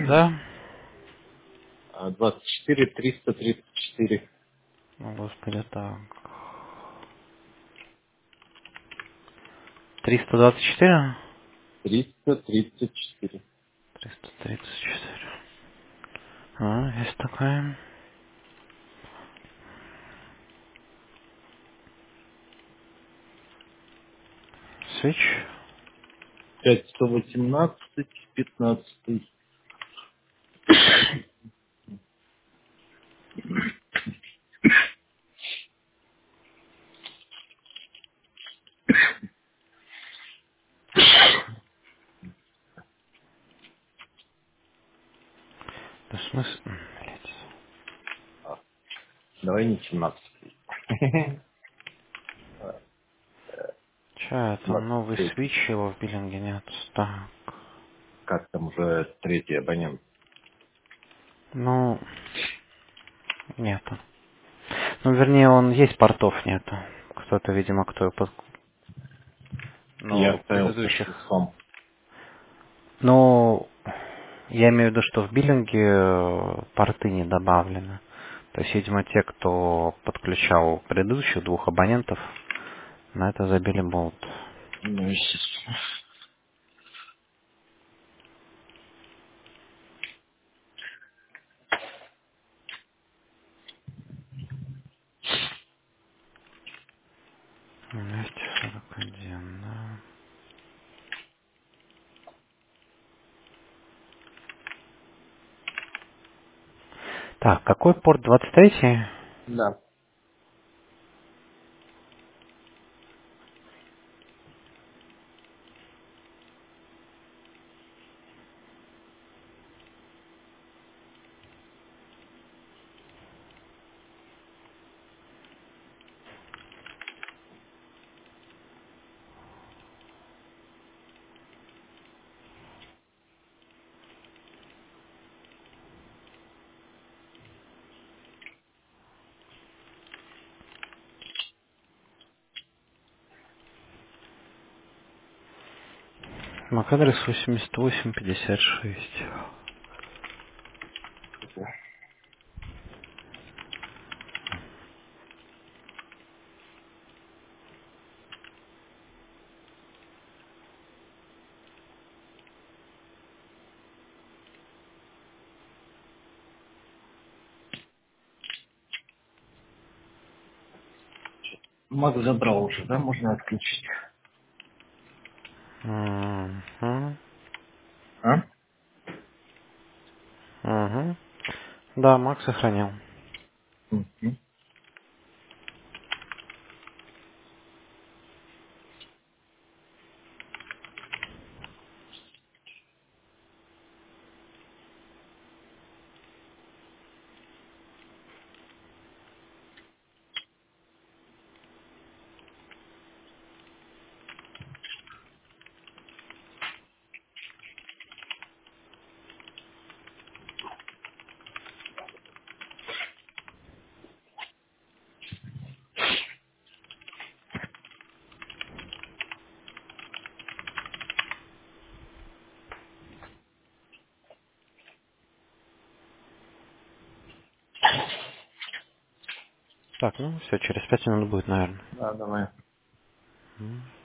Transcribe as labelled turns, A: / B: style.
A: Да?
B: 24 334.
A: О, господи, так. 324?
B: 334.
A: 334. А, есть такая. Switch.
B: 5118, 15.
A: Да в смысле? Блядь.
B: Давай не 17.
A: Че это? Новый
B: 23.
A: Switch, его в биллинге нет. Так.
B: Как там уже третий абонент?
A: Ну, нету. Ну, вернее, он есть, портов нету. Кто-то, видимо, кто
B: Я
A: ну,
B: оставил со
A: предыдущих.
B: шлюзом.
A: Ну, я имею в виду, что в биллинге порты не добавлены. То есть, видимо, те, кто подключал предыдущих двух абонентов, на это забили болт.
B: Ну, естественно.
A: Ну, 241, да. Так, какой порт 23?
B: Да.
A: MAC-адрес 8856.
B: Маг забрал уже, да? Можно отключить.
A: Угу.
B: А?
A: Угу. Да, Mac сохранил.
B: Мгм.
A: Так, ну все, через 5 минут будет, наверное.
B: Да, давай.